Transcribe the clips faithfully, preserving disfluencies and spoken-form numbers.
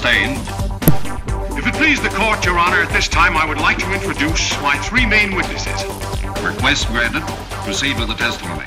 sustained. If it please the court, Your Honor, at this time I would like to introduce my three main witnesses. Request granted. Proceed with the testimony.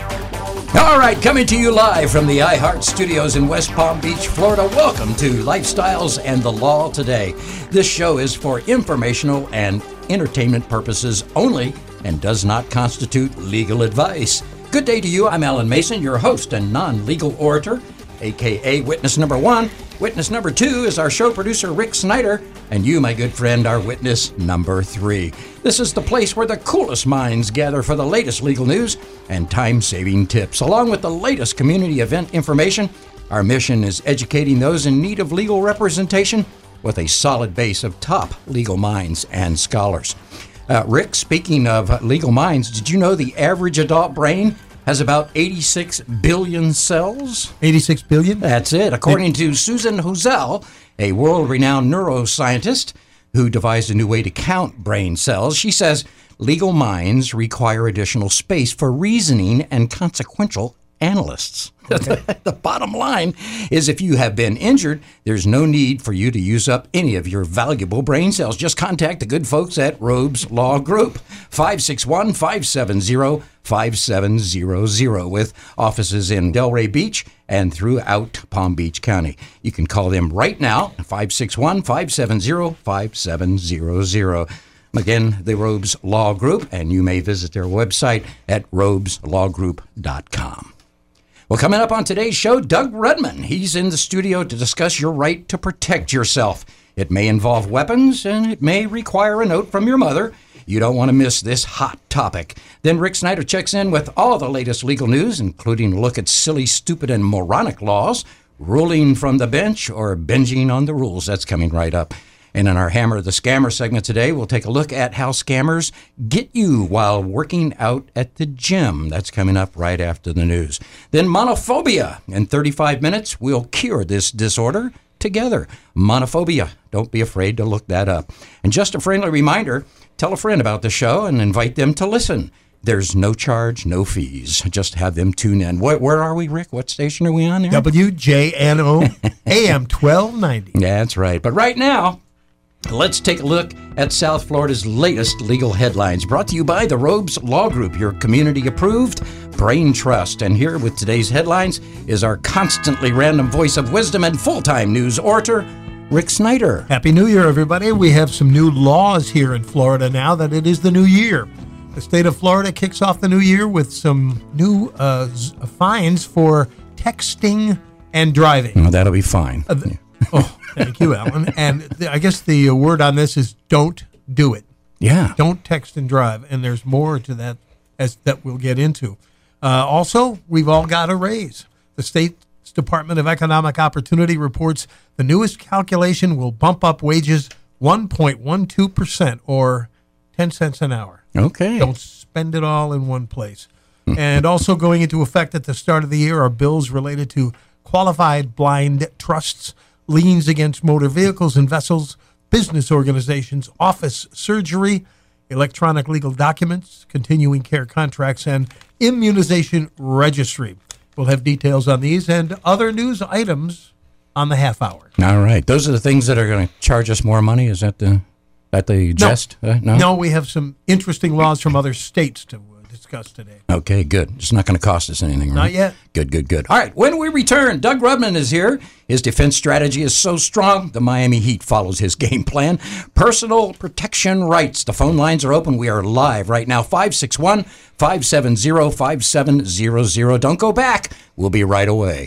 All right, coming to you live from the iHeart Studios in West Palm Beach, Florida. Welcome to Lifestyles and the Law Today. This show is for informational and entertainment purposes only and does not constitute legal advice. Good day to you. I'm Alan Mason, your host and non-legal orator, a k a. Witness Number One. Witness Number Two is our show producer, Rick Snyder, and you, my good friend, are Witness Number Three. This is the place where the coolest minds gather for the latest legal news and time-saving tips. Along with the latest community event information, our mission is educating those in need of legal representation with a solid base of top legal minds and scholars. Uh, Rick, speaking of legal minds, did you know the average adult brain has about eighty-six billion cells? eighty-six billion? That's it. According to Susan Hozel, a world-renowned neuroscientist who devised a new way to count brain cells, she says legal minds require additional space for reasoning and consequential analysts. Okay. The bottom line is if you have been injured, there's no need for you to use up any of your valuable brain cells. Just contact the good folks at Robes Law Group, five six one, five seven zero, five seven zero zero, with offices in Delray Beach and throughout Palm Beach County. You can call them right now, five six one, five seven zero, five seven zero zero. Again, the Robes Law Group, and you may visit their website at robes law group dot com. Well, coming up on today's show, Doug Redman. He's in the studio to discuss your right to protect yourself. It may involve weapons, and it may require a note from your mother. You don't want to miss this hot topic. Then Rick Snyder checks in with all the latest legal news, including a look at silly, stupid, and moronic laws, ruling from the bench, or binging on the rules. That's coming right up. And in our Hammer the Scammer segment today, we'll take a look at how scammers get you while working out at the gym. That's coming up right after the news. Then monophobia. In thirty-five minutes, we'll cure this disorder together. Monophobia. Don't be afraid to look that up. And just a friendly reminder, tell a friend about the show and invite them to listen. There's no charge, no fees. Just have them tune in. Where, where are we, Rick? What station are we on there? W J N O A M twelve ninety. Yeah, that's right. But right now, let's take a look at South Florida's latest legal headlines, brought to you by the Robes Law Group, your community-approved brain trust. And here with today's headlines is our constantly random voice of wisdom and full-time news orator, Rick Snyder. Happy New Year, everybody. We have some new laws here in Florida now that it is the new year. The state of Florida kicks off the new year with some new uh, fines for texting and driving. Well, that'll be fine. Uh, the, oh, thank you, Alan. And the, I guess the word on this is don't do it. Yeah. Don't text and drive. And there's more to that as that we'll get into. Uh, also, we've all got a raise. The state's Department of Economic Opportunity reports the newest calculation will bump up wages one point one two percent or ten cents an hour. Okay. Don't spend it all in one place. And also going into effect at the start of the year are bills related to qualified blind trusts, liens against motor vehicles and vessels, business organizations, office surgery, electronic legal documents, continuing care contracts, and immunization registry. We'll have details on these and other news items on the half hour. All right. Those are the things that are going to charge us more money? Is that the... At the gist? No. Uh, no, no, we have some interesting laws from other states to uh, discuss today. Okay, good. It's not going to cost us anything, right? Not yet. Good, good, good. All right, when we return, Doug Redman is here. His defense strategy is so strong, the Miami Heat follows his game plan. Personal protection rights. The phone lines are open. We are live right now, five six one, five seven zero, five seven zero zero. Don't go back. We'll be right away.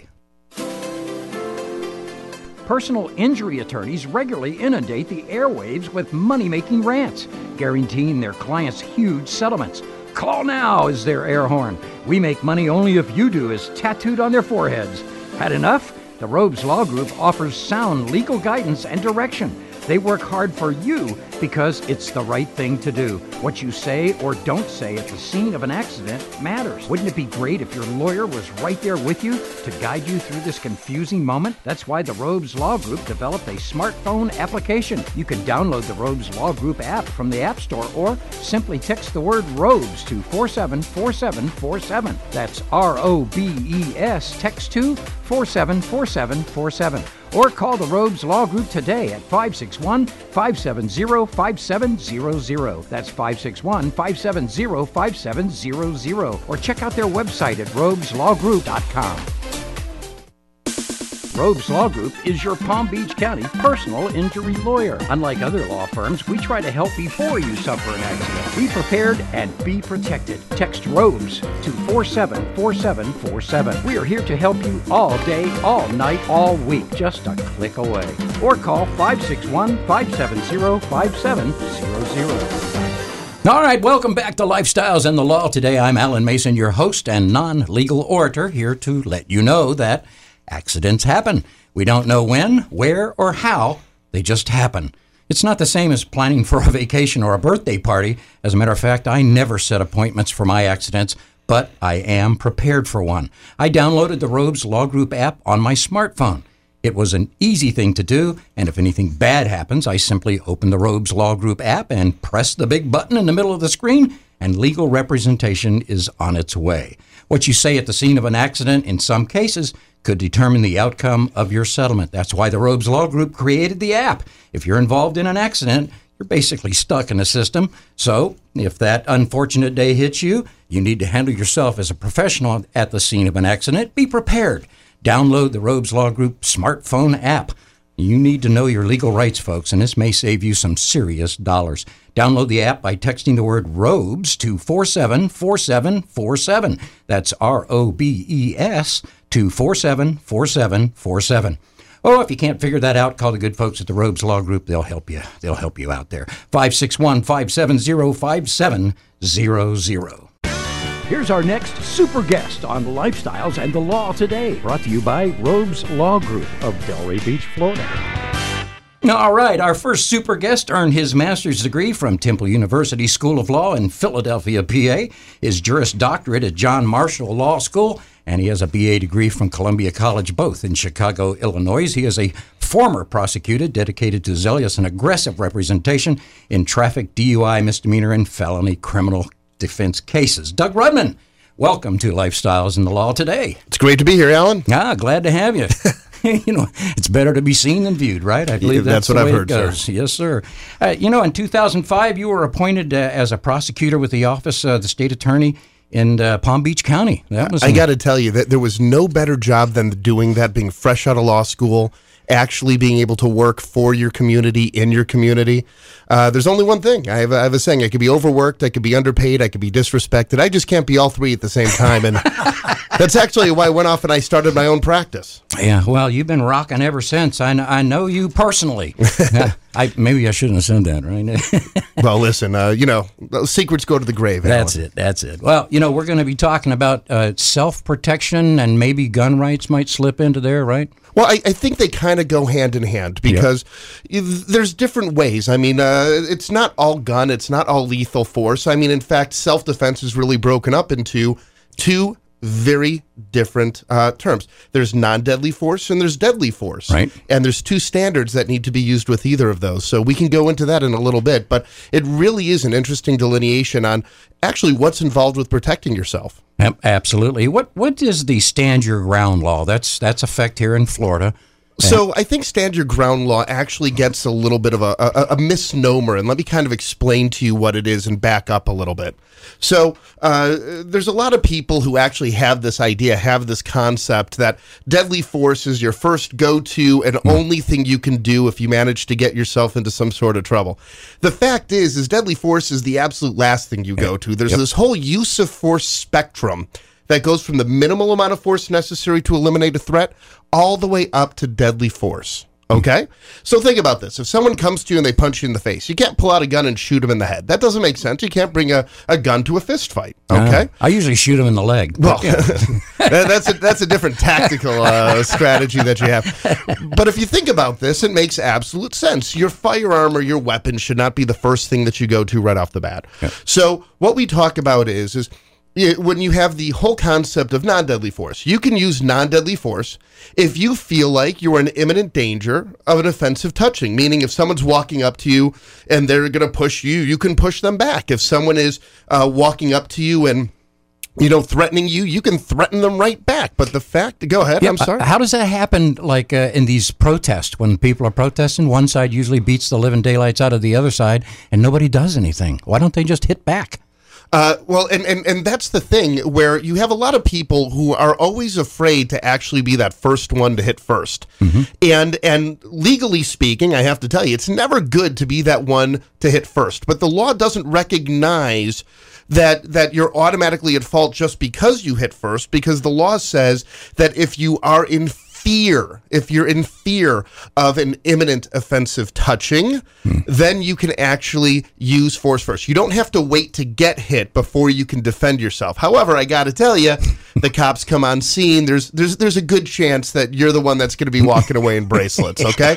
Personal injury attorneys regularly inundate the airwaves with money-making rants, guaranteeing their clients huge settlements. Call now is their air horn. We make money only if you do is tattooed on their foreheads. Had enough? The Robes Law Group offers sound legal guidance and direction. They work hard for you because it's the right thing to do. What you say or don't say at the scene of an accident matters. Wouldn't it be great if your lawyer was right there with you to guide you through this confusing moment? That's why the Robes Law Group developed a smartphone application. You can download the Robes Law Group app from the App Store or simply text the word Robes to four seven four seven four seven. That's R O B E S, text to four seven four seven four seven. Or call the Robes Law Group today at five six one, five seven zero, five seven zero zero. That's five six one, five seven zero, five seven zero zero. Or check out their website at robes law group dot com. Robes Law Group is your Palm Beach County personal injury lawyer. Unlike other law firms, we try to help before you suffer an accident. Be prepared and be protected. Text ROBES to four seven four seven four seven. We are here to help you all day, all night, all week, just a click away. Or call five six one, five seven zero, five seven zero zero. All right, welcome back to Lifestyles and the Law. Today I'm Alan Mason, your host and non-legal orator, here to let you know that accidents happen. We don't know when, where, or how. They just happen. It's not the same as planning for a vacation or a birthday party. As a matter of fact, I never set appointments for my accidents, but I am prepared for one. I downloaded the Robes Law Group app on my smartphone. It was an easy thing to do, and if anything bad happens, I simply open the Robes Law Group app and press the big button in the middle of the screen, and legal representation is on its way. What you say at the scene of an accident, in some cases, could determine the outcome of your settlement. That's why the Robes Law Group created the app. If you're involved in an accident, you're basically stuck in the system. So if that unfortunate day hits you, you need to handle yourself as a professional at the scene of an accident. Be prepared. Download the Robes Law Group smartphone app. You need to know your legal rights, folks, and this may save you some serious dollars. Download the app by texting the word ROBES to four seven four seven four seven. That's R O B E S to four seven four seven four seven. Oh, if you can't figure that out, call the good folks at the Robes Law Group. They'll help you. They'll help you out there. five six one, five seven zero, five seven zero zero. Here's our next super guest on Lifestyles and the Law today, brought to you by Robes Law Group of Delray Beach, Florida. All right, our first super guest earned his master's degree from Temple University School of Law in Philadelphia, P A, his Juris Doctorate at John Marshall Law School, and he has a B A degree from Columbia College, both in Chicago, Illinois. He is a former prosecutor dedicated to zealous and aggressive representation in traffic, D U I, misdemeanor, and felony criminal defense cases. Doug Rudman, welcome to Lifestyles and the Law today. It's great to be here, Alan. Ah, glad to have you. You know, it's better to be seen than viewed, right? I believe yeah, that's, that's what the I've way heard, it goes. sir. Yes, sir. Uh, you know, in two thousand five, you were appointed uh, as a prosecutor with the office of the state attorney in uh, Palm Beach County. That was I got to tell you that there was no better job than doing that, being fresh out of law school, actually being able to work for your community, in your community. Uh, there's only one thing. I have, I have a saying. I could be overworked, I could be underpaid, I could be disrespected. I just can't be all three at the same time. And that's actually why I went off and I started my own practice. Yeah, well, you've been rocking ever since. I, kn- I know you personally. uh, I Maybe I shouldn't have said that, right? Well, listen, uh, you know, secrets go to the grave, Alan. That's it, that's it. Well, you know, we're going to be talking about uh, self-protection, and maybe gun rights might slip into there, right? Well, I, I think they kind of go hand in hand because yep. there's different ways. I mean, uh, it's not all gun. It's not all lethal force. I mean, in fact, self-defense is really broken up into two very different uh, terms. There's non-deadly force and there's deadly force. Right. And there's two standards that need to be used with either of those. So we can go into that in a little bit. But it really is an interesting delineation on actually what's involved with protecting yourself. Absolutely. What What is the stand your ground law? That's that's effect here in Florida. So I think stand your ground law actually gets a little bit of a, a, a misnomer, and let me kind of explain to you what it is and back up a little bit. So uh, there's a lot of people who actually have this idea, have this concept that deadly force is your first go-to and only thing you can do if you manage to get yourself into some sort of trouble. The fact is, is deadly force is the absolute last thing you go to. There's yep. this whole use of force spectrum that goes from the minimal amount of force necessary to eliminate a threat all the way up to deadly force. Okay? So think about this. If someone comes to you and they punch you in the face, you can't pull out a gun and shoot them in the head. That doesn't make sense. You can't bring a, a gun to a fist fight. Okay? Uh, I usually shoot him in the leg. Well, that, that's, a, that's a different tactical uh, strategy that you have. But if you think about this, it makes absolute sense. Your firearm or your weapon should not be the first thing that you go to right off the bat. Yeah. So what we talk about is, is when you have the whole concept of non-deadly force, you can use non-deadly force if you feel like you're in imminent danger of an offensive touching, meaning if someone's walking up to you and they're going to push you, you can push them back. If someone is uh, walking up to you and, you know, threatening you, you can threaten them right back. But the fact, go ahead, yeah, I'm sorry. How does that happen, like uh, in these protests, when people are protesting, one side usually beats the living daylights out of the other side and nobody does anything? Why don't they just hit back? Uh, well, and, and, and that's the thing where you have a lot of people who are always afraid to actually be that first one to hit first. Mm-hmm. And and legally speaking, I have to tell you, it's never good to be that one to hit first. But the law doesn't recognize that that you're automatically at fault just because you hit first, because the law says that if you are in fear, if you're in fear of an imminent offensive touching, hmm. then you can actually use force first. You don't have to wait to get hit before you can defend yourself. However, I got to tell you, the cops come on scene. There's there's there's a good chance that you're the one that's going to be walking away in bracelets. Okay,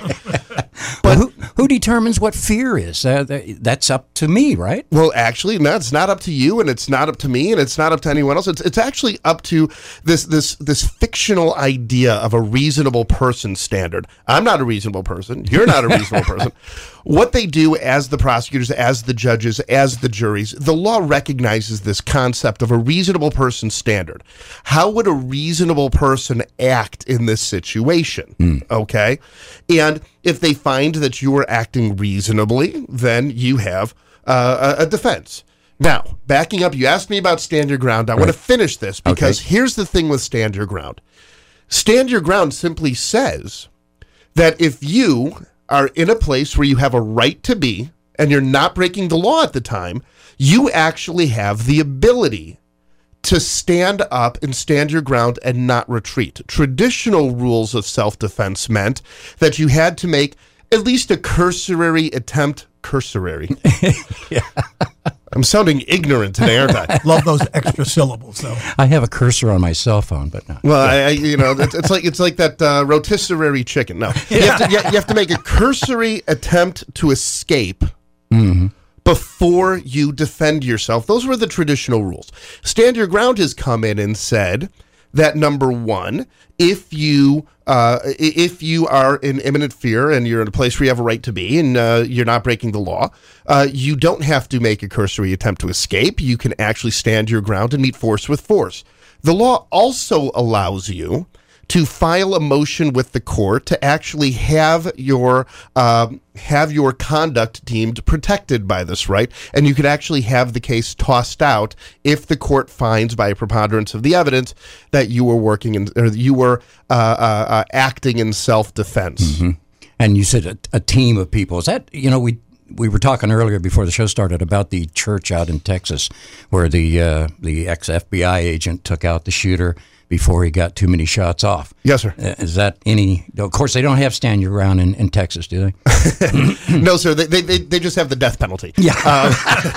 but well, who who determines what fear is? Uh, that's up to me, right? Well, actually, no, it's not up to you, and it's not up to me, and it's not up to anyone else. It's it's actually up to this this this fictional idea of a reasonable person standard. I'm not a reasonable person. You're not a reasonable person. What they do as the prosecutors, as the judges, as the juries, the law recognizes this concept of a reasonable person standard. How would a reasonable person act in this situation? Mm. Okay? And if they find that you are acting reasonably, then you have uh, a, a defense. Now, backing up, you asked me about stand your ground. I right. want to finish this because okay. here's the thing with stand your ground. Stand your ground simply says that if you are in a place where you have a right to be and you're not breaking the law at the time, you actually have the ability to stand up and stand your ground and not retreat. Traditional rules of self-defense meant that you had to make at least a cursory attempt. Cursory. Yeah. I'm sounding ignorant today, aren't I? Love those extra syllables, though. I have a cursor on my cell phone, but no. Well, yeah. I, I, you know, it's, it's like it's like that uh, rotisserie chicken. No, you, yeah. have to, you, you have to make a cursory attempt to escape mm-hmm. before you defend yourself. Those were the traditional rules. Stand your ground has come in and said that, number one, if you uh, if you are in imminent fear and you're in a place where you have a right to be and uh, you're not breaking the law, uh, you don't have to make a cursory attempt to escape. You can actually stand your ground and meet force with force. The law also allows you to file a motion with the court to actually have your um, have your conduct deemed protected by this right, and you could actually have the case tossed out if the court finds by a preponderance of the evidence that you were working in or you were uh, uh, uh, acting in self-defense. Mm-hmm. And you said a, a team of people. Is that, you know, we we were talking earlier before the show started about the church out in Texas where the uh, the ex-F B I agent took out the shooter before he got too many shots off. Yes, sir. Uh, is that any... Of course, they don't have stand your ground in, in Texas, do they? No, sir. They, they they just have the death penalty. Yeah. Uh,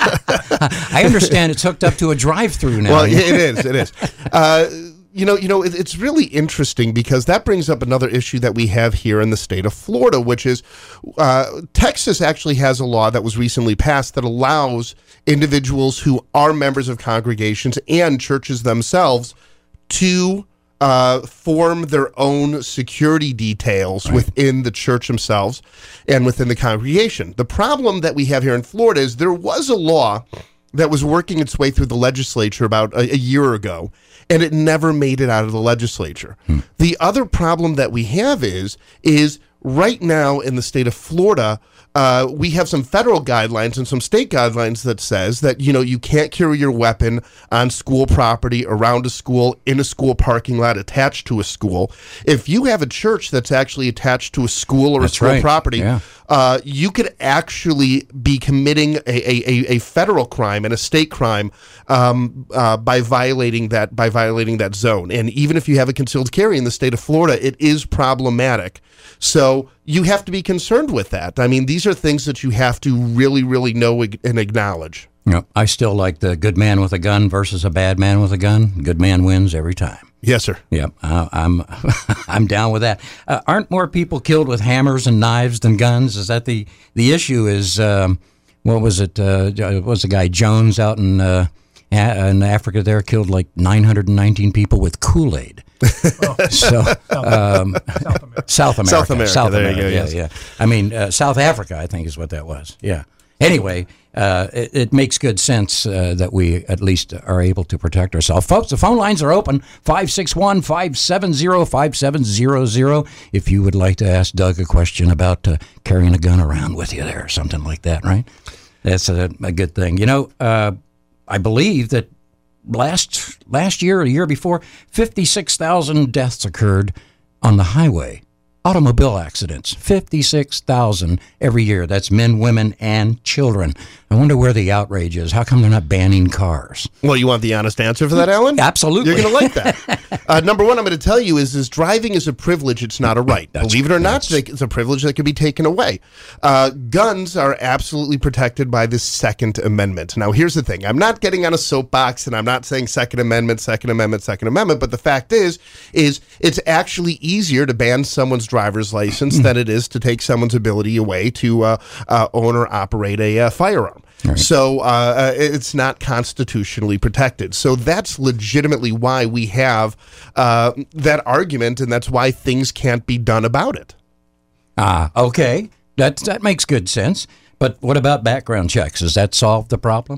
I understand it's hooked up to a drive-through now. Well, it is. It is. Uh, you know, you know, it, it's really interesting because that brings up another issue that we have here in the state of Florida, which is uh, Texas actually has a law that was recently passed that allows individuals who are members of congregations and churches themselves to uh, form their own security details right. within the church themselves and within the congregation. The problem that we have here in Florida is there was a law that was working its way through the legislature about a, a year ago, and it never made it out of the legislature. Hmm. The other problem that we have is, is right now in the state of Florida, Uh, we have some federal guidelines and some state guidelines that says that, you know, you can't carry your weapon on school property, around a school, in a school parking lot, attached to a school. If you have a church that's actually attached to a school or that's a school right. property, yeah. uh, you could actually be committing a, a, a federal crime and a state crime um, uh, by violating that by violating that zone. And even if you have a concealed carry in the state of Florida, it is problematic. So you have to be concerned with that. I mean, these are things that you have to really, really know and acknowledge. You know, I still like the good man with a gun versus a bad man with a gun. Good man wins every time. Yes, sir. Yep, uh, I'm I'm down with that. Uh, aren't more people killed with hammers and knives than guns? Is that the the issue? Is um, what was it? Uh, was the guy Jones out in uh, in Africa there killed like nine hundred nineteen people with Kool-Aid? Oh. So um, South America, South America, South America. South there America. You go, yeah, yes. yeah. I mean, uh, South Africa, I think is what that was. Yeah. Anyway, uh, it, it makes good sense uh, that we at least are able to protect ourselves. Folks, the phone lines are open, five six one, five seven zero, five seven zero zero, if you would like to ask Doug a question about uh, carrying a gun around with you there or something like that, right? That's a, a good thing. You know, uh, I believe that last last year or the year before, fifty-six thousand deaths occurred on the highway. Automobile accidents, fifty-six thousand every year. That's men, women, and children. I wonder where the outrage is. How come they're not banning cars? Well, you want the honest answer for that, Alan? Absolutely. You're going to like that. uh, number one, I'm going to tell you is, is driving is a privilege. It's not a right. That's, Believe it or not, it's a privilege that can be taken away. Uh, guns are absolutely protected by the Second Amendment. Now, here's the thing. I'm not getting on a soapbox, and I'm not saying Second Amendment, Second Amendment, Second Amendment, but the fact is, is it's actually easier to ban someone's driver's license than it is to take someone's ability away to uh, uh, own or operate a uh, firearm. Right. So uh, it's not constitutionally protected. So that's legitimately why we have uh, that argument, and that's why things can't be done about it. Ah, okay. That, that makes good sense. But what about background checks? Does that solve the problem?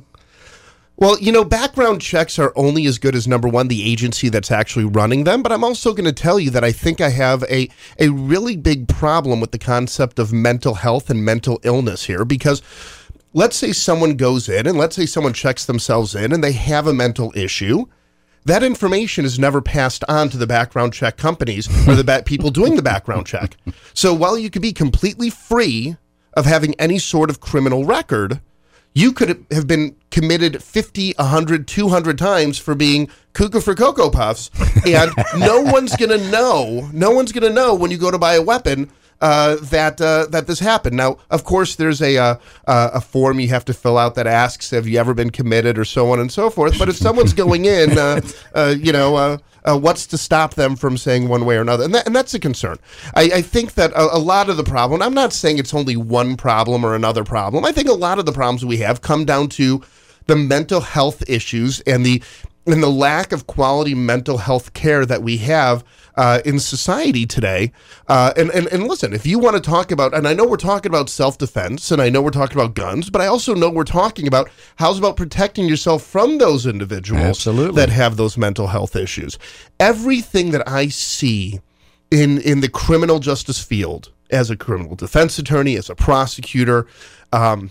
Well, you know, background checks are only as good as, number one, the agency that's actually running them. But I'm also going to tell you that I think I have a, a really big problem with the concept of mental health and mental illness here, because let's say someone goes in and let's say someone checks themselves in and they have a mental issue. That information is never passed on to the background check companies or the ba- people doing the background check. So while you could be completely free of having any sort of criminal record, you could have been committed fifty, one hundred, two hundred times for being cuckoo for Cocoa Puffs, and no one's going to know, no one's going to know when you go to buy a weapon uh, that uh, that this happened. Now, of course, there's a, uh, a form you have to fill out that asks, have you ever been committed, or so on and so forth, but if someone's going in, uh, uh, you know, uh, Uh, what's to stop them from saying one way or another? And, that, and that's a concern. I, I think that a, a lot of the problem, I'm not saying it's only one problem or another problem. I think a lot of the problems we have come down to the mental health issues and the and the lack of quality mental health care that we have uh, in society today. Uh, and, and, and listen, if you want to talk about, and I know we're talking about self-defense, and I know we're talking about guns, but I also know we're talking about how's about protecting yourself from those individuals Absolutely. that have those mental health issues. Everything that I see in, in the criminal justice field, as a criminal defense attorney, as a prosecutor, um,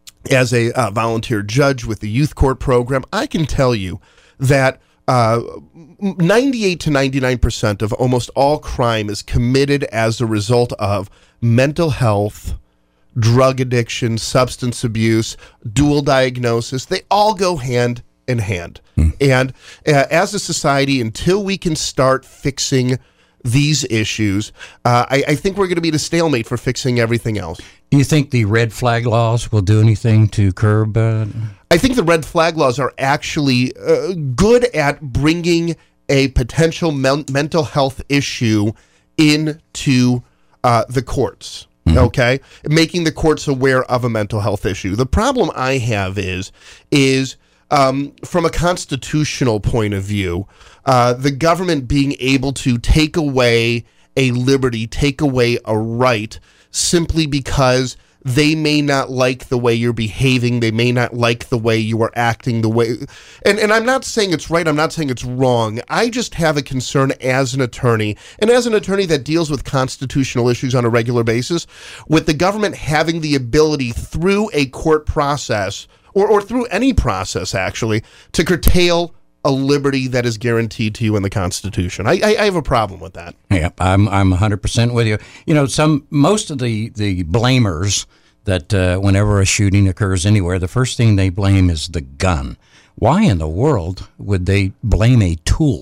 as a uh, volunteer judge with the youth court program, I can tell you that uh, ninety-eight to ninety-nine percent of almost all crime is committed as a result of mental health, drug addiction, substance abuse, dual diagnosis. They all go hand in hand. Hmm. And uh, as a society, until we can start fixing these issues, uh, I, I think we're going to be at a stalemate for fixing everything else. Do you think the red flag laws will do anything to curb? Uh... I think the red flag laws are actually uh, good at bringing a potential men- mental health issue into uh, the courts. Mm-hmm. Okay, making the courts aware of a mental health issue. The problem I have is is um, from a constitutional point of view, uh, the government being able to take away a liberty, take away a right, simply because they may not like the way you're behaving, they may not like the way you are acting, the way, and, and I'm not saying it's right, I'm not saying it's wrong, I just have a concern as an attorney, and as an attorney that deals with constitutional issues on a regular basis, with the government having the ability through a court process, or, or through any process actually, to curtail a liberty that is guaranteed to you in the Constitution. I, I, I have a problem with that. Yeah, I'm I'm one hundred percent with you. You know, some most of the the blamers that uh, whenever a shooting occurs anywhere, the first thing they blame is the gun. Why in the world would they blame a tool?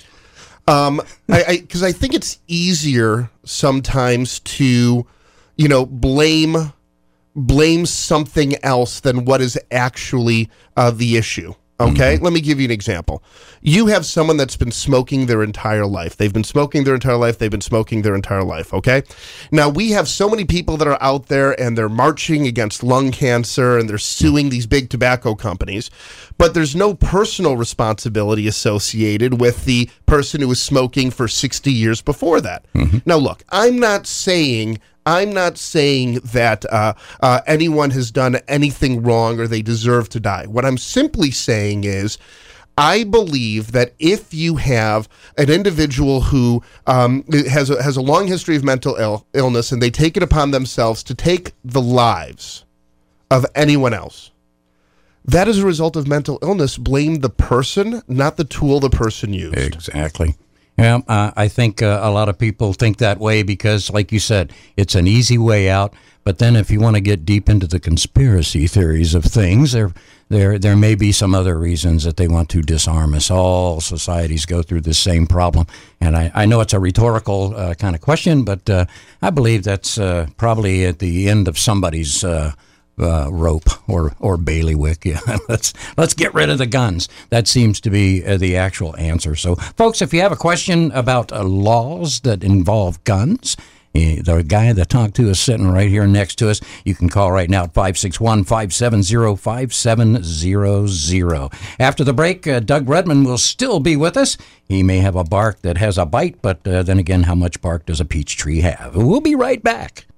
Um, I because I, I think it's easier sometimes to, you know, blame blame something else than what is actually uh, the issue. Okay, mm-hmm. Let me give you an example. You have someone that's been smoking their entire life. They've been smoking their entire life. They've been smoking their entire life. Okay, now we have so many people that are out there and they're marching against lung cancer and they're suing these big tobacco companies, but there's no personal responsibility associated with the person who was smoking for sixty years before that. Mm-hmm. Now, look, I'm not saying I'm not saying that uh, uh, anyone has done anything wrong or they deserve to die. What I'm simply saying is I believe that if you have an individual who um, has, a, has a long history of mental Ill- illness and they take it upon themselves to take the lives of anyone else, that is a result of mental illness. Blame the person, not the tool the person used. Exactly. Yeah, uh, I think uh, a lot of people think that way because, like you said, it's an easy way out. But then if you want to get deep into the conspiracy theories of things, there there, there may be some other reasons that they want to disarm us. All societies go through the same problem. And I, I know it's a rhetorical uh, kind of question, but uh, I believe that's uh, probably at the end of somebody's uh Uh, rope or or bailiwick. Yeah, let's let's get rid of the guns. That seems to be uh, the actual answer. So, folks, if you have a question about uh, laws that involve guns, uh, the guy that talked to us sitting right here next to us, you can call right now at five six one, five seven zero, five seven zero zero. After the break, uh, Doug Redman will still be with us. He may have a bark that has a bite, but uh, then again, how much bark does a peach tree have? We'll be right back.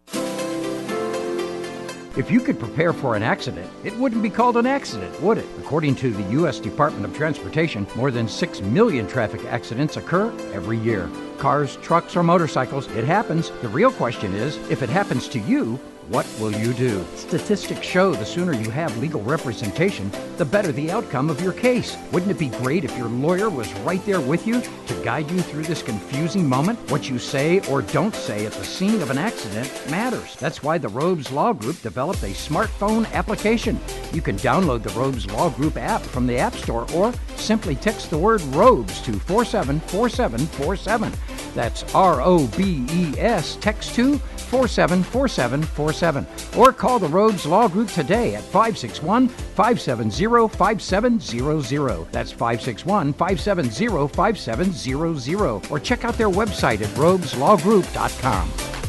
If you could prepare for an accident, it wouldn't be called an accident, would it? According to the U S Department of Transportation, more than six million traffic accidents occur every year. Cars, trucks, or motorcycles, it happens. The real question is, if it happens to you, what will you do? Statistics show the sooner you have legal representation, the better the outcome of your case. Wouldn't it be great if your lawyer was right there with you to guide you through this confusing moment? What you say or don't say at the scene of an accident matters. That's why the Robes Law Group developed a smartphone application. You can download the Robes Law Group app from the App Store or simply text the word Robes to four seven four seven four seven. That's R O B E S, text to four seven four seven four seven. Or call the Robes Law Group today at five six one, five seven zero, five seven zero zero. That's five six one, five seven zero, five seven zero zero. Or check out their website at robes law group dot com.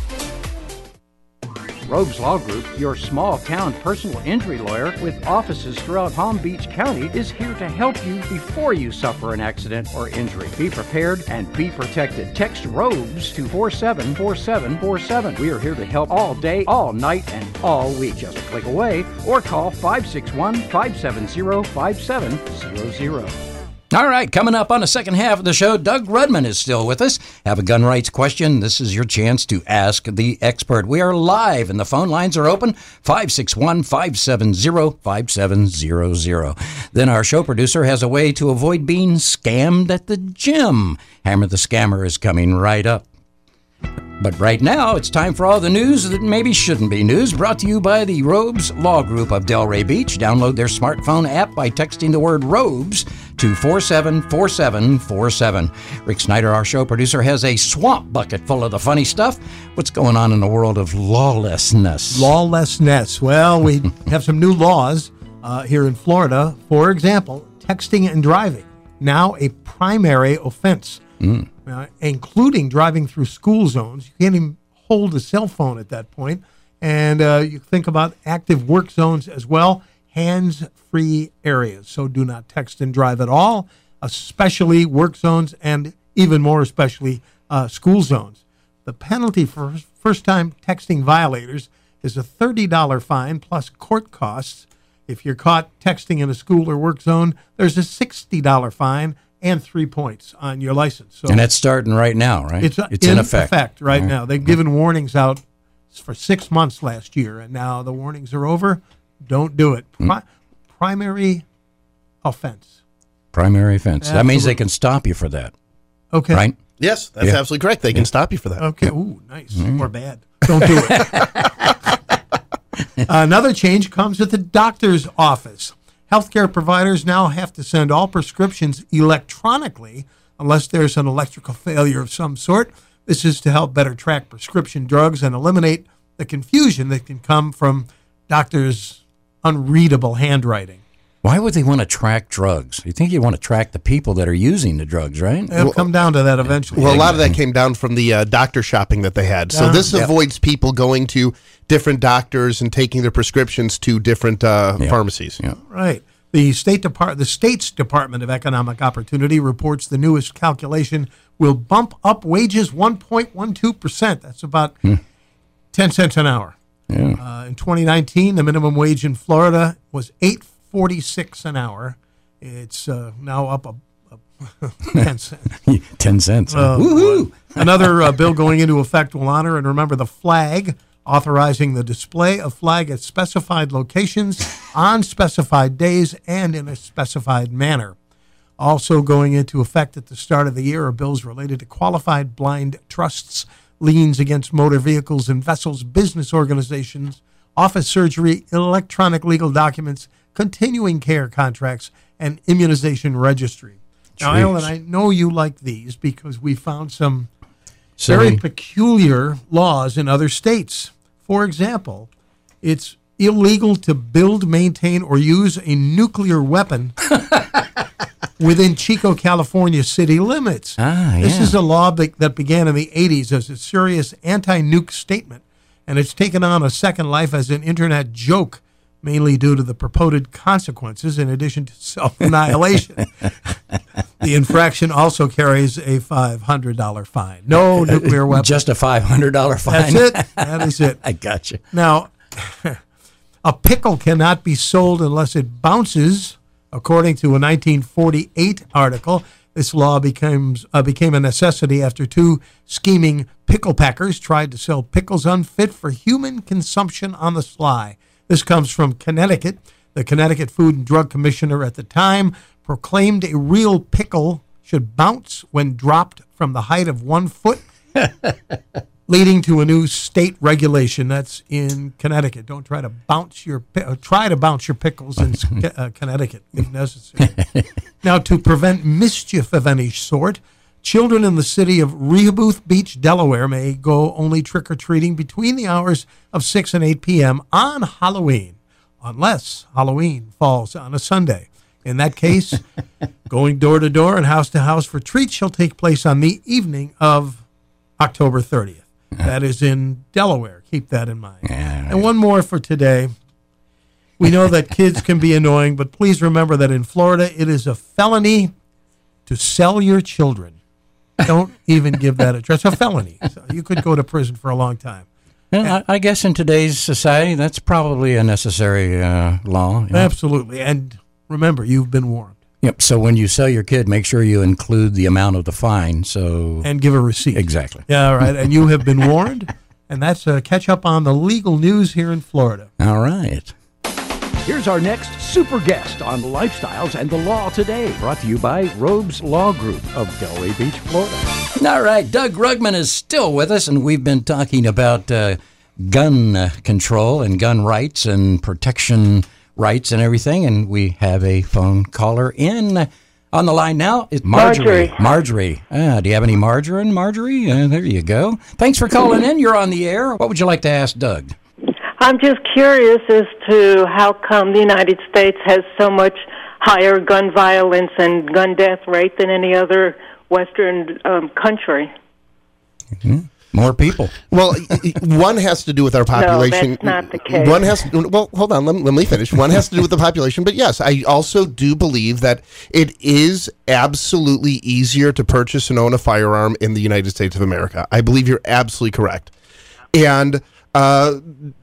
Robes Law Group, your small-town personal injury lawyer with offices throughout Palm Beach County, is here to help you before you suffer an accident or injury. Be prepared and be protected. Text ROBES to four seven four seven four seven. We are here to help all day, all night, and all week. Just a click away, or call five six one, five seven zero, five seven zero zero. All right, coming up on the second half of the show, Doug Redman is still with us. Have a gun rights question? This is your chance to ask the expert. We are live, and the phone lines are open, five six one, five seven zero, five seven zero zero. Then our show producer has a way to avoid being scammed at the gym. Hammer the Scammer is coming right up. But right now, it's time for all the news that maybe shouldn't be news, brought to you by the Robes Law Group of Delray Beach. Download their smartphone app by texting the word ROBES to four seven four seven four seven. Rick Snyder, our show producer, has a swamp bucket full of the funny stuff. What's going on in the world of lawlessness? Lawlessness. Well, we have some new laws uh, here in Florida. For example, texting and driving, now a primary offense. Mm. Uh, including driving through school zones. You can't even hold a cell phone at that point. And uh, you think about active work zones as well, hands-free areas. So do not text and drive at all, especially work zones and even more especially uh, school zones. The penalty for first-time texting violators is a thirty dollars fine plus court costs. If you're caught texting in a school or work zone, there's a sixty dollars fine and three points on your license. So and that's starting right now, right? It's, it's in, in effect. effect right mm-hmm. now. They've given warnings out for six months last year, and now the warnings are over. Don't do it. Pri- mm-hmm. Primary offense. Primary offense. That means they Absolutely. can stop you for that, Okay. right? Yes, that's Yeah. absolutely correct. They can stop you for that. Okay. Ooh, nice. Or bad. Don't do it. Another change comes at the doctor's office. Healthcare providers now have to send all prescriptions electronically unless there's an electrical failure of some sort. This is to help better track prescription drugs and eliminate the confusion that can come from doctors' unreadable handwriting. Why would they want to track drugs? You think you want to track the people that are using the drugs, right? It'll come down to that eventually. Well, a lot of that came down from the uh, doctor shopping that they had. So Uh, this Yep. avoids people going to different doctors and taking their prescriptions to different uh, Yeah. pharmacies. Yeah. Right. The state Depart- the state's Department of Economic Opportunity reports the newest calculation will bump up wages one point one two percent. That's about ten cents an hour. Yeah. Uh, in twenty nineteen, the minimum wage in Florida was eight forty-six an hour. It's uh, now up a, a ten cents. Ten cents. huh? Uh, Woohoo! Another uh, bill going into effect will honor and remember the flag, authorizing the display of flag at specified locations on specified days and in a specified manner. Also going into effect at the start of the year are bills related to qualified blind trusts, liens against motor vehicles and vessels, business organizations, office surgery, electronic legal documents, continuing care contracts, and immunization registry. Now, Jeez. Alan, I know you like these because we found some So very they- peculiar laws in other states. For example, it's illegal to build, maintain, or use a nuclear weapon within Chico, California city limits. Ah, This yeah. is a law be- that began in the eighties as a serious anti-nuke statement, and it's taken on a second life as an internet joke, mainly due to the purported consequences in addition to self-annihilation. The infraction also carries a five hundred dollars fine. No nuclear weapon. just a five hundred dollars fine. That's it. That is it. I got you. Now, a pickle cannot be sold unless it bounces, according to a nineteen forty-eight article. This law becomes uh, became a necessity after two scheming pickle packers tried to sell pickles unfit for human consumption on the sly. This comes from Connecticut. The Connecticut Food and Drug Commissioner at the time proclaimed a real pickle should bounce when dropped from the height of one foot, leading to a new state regulation that's in Connecticut. Don't try to bounce your pi- uh, try to bounce your pickles in uh, Connecticut if necessary. Now, to prevent mischief of any sort, children in the city of Rehoboth Beach, Delaware, may go only trick or treating between the hours of six and eight p.m. on Halloween, unless Halloween falls on a Sunday. In that case, going door to door and house to house for treats shall take place on the evening of October thirtieth. That is in Delaware. Keep that in mind. Yeah, And one more for today. We know that kids can be annoying, but please remember that in Florida, it is a felony to sell your children. Don't even give that a try. It's a felony. So you could go to prison for a long time. Well, I, I guess in today's society, that's probably a necessary uh, law. you know. Absolutely. And remember, you've been warned. Yep. So when you sell your kid, make sure you include the amount of the fine. So And give a receipt. exactly. Yeah, all right. And you have been warned. And that's a catch up on the legal news here in Florida. All right. Here's our next super guest on lifestyles and the law today, brought to you by Robes Law Group of Delray Beach, Florida. All right. Doug Rugman is still with us, and we've been talking about uh, gun uh, control and gun rights and protection rights and everything. And we have a phone caller in on the line now. It's Marjorie. Marjorie. Marjorie. Ah, do you have any margarine, Marjorie? Uh, there you go. Thanks for calling in. You're on the air. What would you like to ask Doug? I'm just curious as to how come the United States has so much higher gun violence and gun death rate than any other Western um, country. More people. Well, y- y- one has to do with our population. that's not the case. One has to, well, hold on, let, let me finish. One has to do with the population, but yes, I also do believe that it is absolutely easier to purchase and own a firearm in the United States of America. I believe you're absolutely correct. And uh,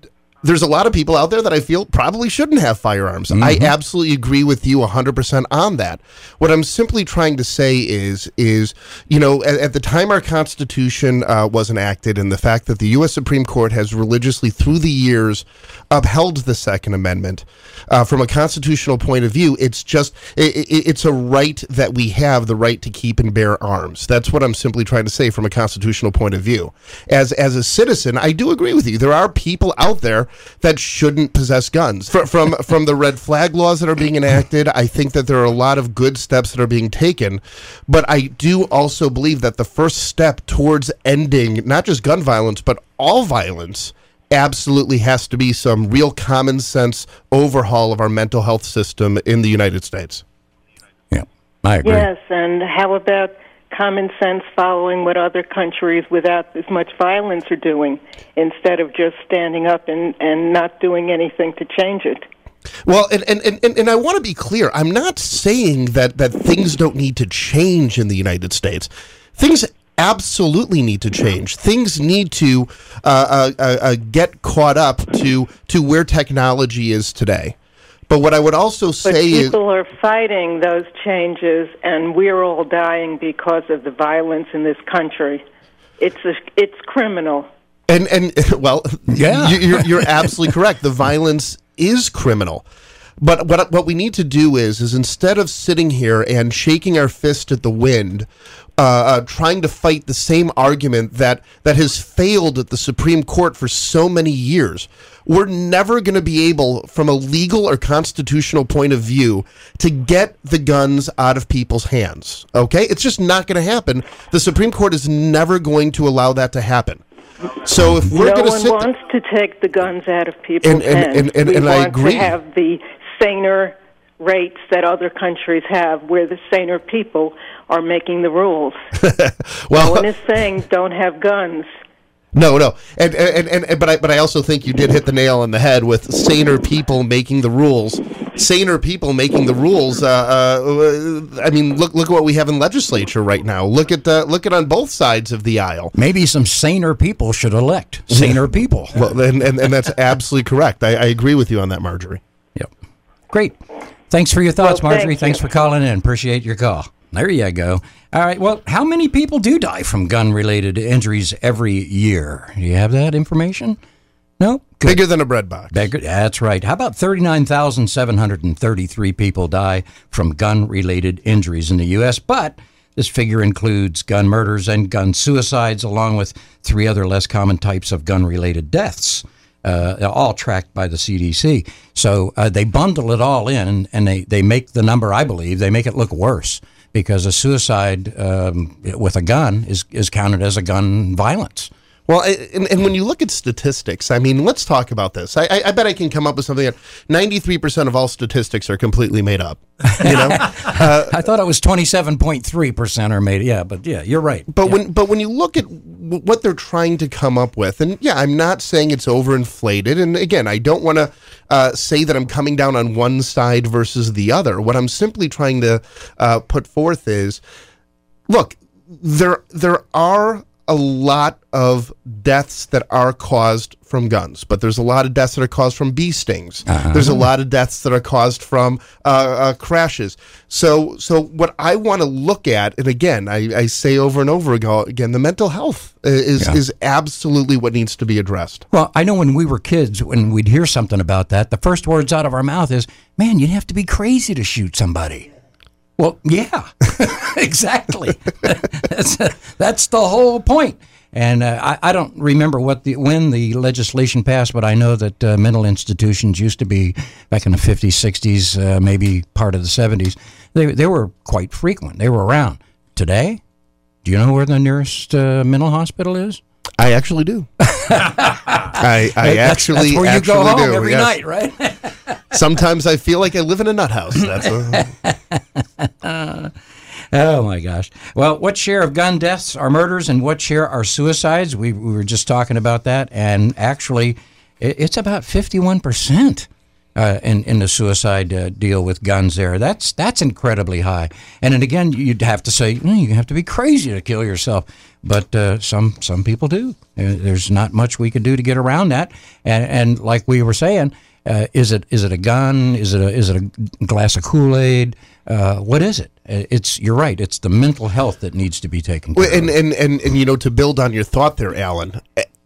there's a lot of people out there that I feel probably shouldn't have firearms. Mm-hmm. I absolutely agree with you one hundred percent on that. What I'm simply trying to say is, is you know, at, at the time our Constitution uh, was enacted, and the fact that the U S Supreme Court has religiously through the years upheld the Second Amendment, uh, from a constitutional point of view, it's just, it, it, it's a right that we have, the right to keep and bear arms. That's what I'm simply trying to say from a constitutional point of view. As, as a citizen, I do agree with you. There are people out there that shouldn't possess guns. From, from from the red flag laws that are being enacted, I think that there are a lot of good steps that are being taken, but I do also believe that the first step towards ending not just gun violence, but all violence, absolutely has to be some real common sense overhaul of our mental health system in the United States. Yeah, I agree. Yes, and how about common sense following what other countries without as much violence are doing instead of just standing up and, and not doing anything to change it? Well, and, and, and, and I want to be clear. I'm not saying that, that things don't need to change in the United States. Things absolutely need to change. Things need to uh, uh, uh, get caught up to, to where technology is today. But what I would also say but is... people are fighting those changes, and we're all dying because of the violence in this country. It's a, it's criminal. And, and well, yeah. you're, you're absolutely correct. The violence is criminal. But what what we need to do is, is instead of sitting here and shaking our fist at the wind, uh, uh, trying to fight the same argument that, that has failed at the Supreme Court for so many years, we're never going to be able, from a legal or constitutional point of view, to get the guns out of people's hands. Okay? It's just not going to happen. The Supreme Court is never going to allow that to happen. So if we're no going to one sit wants to take the guns out of people's and, and, hands. and, and, we and want I agree. to have the saner rates that other countries have, where the saner people are making the rules. well, no one is saying don't have guns. No, no, and and, and and but I but I also think you did hit the nail on the head with saner people making the rules. Saner people making the rules. Uh, uh, I mean, look look at what we have in legislature right now. Look at uh, look at on both sides of the aisle. Maybe some saner people should elect saner people. Well, and, and and that's absolutely correct. I, I agree with you on that, Marjorie. Yep. Great. Thanks for your thoughts, Well, thank Marjorie. you. Thanks for calling in. Appreciate your call. There you go. All right. Well, how many people do die from gun-related injuries every year? Do you have that information? No? Good. Bigger than a bread box. Bigger, that's right. How about thirty-nine thousand seven hundred thirty-three people die from gun-related injuries in the U S? But this figure includes gun murders and gun suicides, along with three other less common types of gun-related deaths, uh, all tracked by the C D C. So uh, they bundle it all in, and they, they make the number, I believe, they make it look worse, because a suicide um, with a gun is, is counted as a gun violence. Well, and, and when you look at statistics, I mean, let's talk about this. I, I, I bet I can come up with something that ninety-three percent of all statistics are completely made up. You know, uh, I thought it was twenty-seven point three percent are made. Yeah, but yeah, you're right. But yeah. when but when you look at w- what they're trying to come up with, and yeah, I'm not saying it's overinflated. And again, I don't want to uh, say that I'm coming down on one side versus the other. What I'm simply trying to uh, put forth is, look, there there are a lot of deaths that are caused from guns, but there's a lot of deaths that are caused from bee stings. Uh-huh. There's a lot of deaths that are caused from uh, uh, crashes. So, so what I want to look at, and again, I, I say over and over again, the mental health is yeah. is absolutely what needs to be addressed. Well, I know when we were kids, when we'd hear something about that, the first words out of our mouth is, "Man, you'd have to be crazy to shoot somebody." Well, yeah, exactly. that's, that's the whole point. And uh, I, I don't remember what the when the legislation passed, but I know that uh, mental institutions used to be, back in the fifties, sixties, uh, maybe part of the seventies, they, they were quite frequent. They were around. Today, do you know where the nearest uh, mental hospital is? I actually do. I, I that's, actually that's where you actually go home do, every yes. night, right? Sometimes I feel like I live in a nut house. That's a... Oh, my gosh. Well, what share of gun deaths are murders and what share are suicides? We, we were just talking about that. And actually, it, it's about fifty-one percent uh, in, in the suicide uh, deal with guns there. That's that's incredibly high. And then again, you'd have to say, mm, you have to be crazy to kill yourself. but uh, some some people do. Uh, there's not much we can do to get around that. And and like we were saying, uh, is it is it a gun? Is it a is it a glass of Kool-Aid? Uh, what is it? It's you're right. It's the mental health that needs to be taken care well, and, of. And, and and you know, to build on your thought there, Alan,